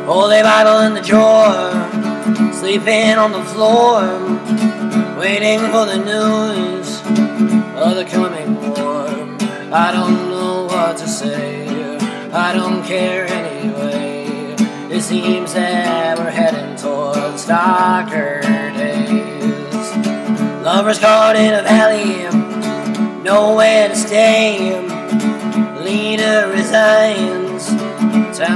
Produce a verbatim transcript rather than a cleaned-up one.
Holy Bible in the drawer, sleeping on the floor, waiting for the news of the coming war. I don't know what to say, I don't care anyway. It seems that we're heading towards darker days. Lovers caught in a valley, nowhere to stay. Leader resigned,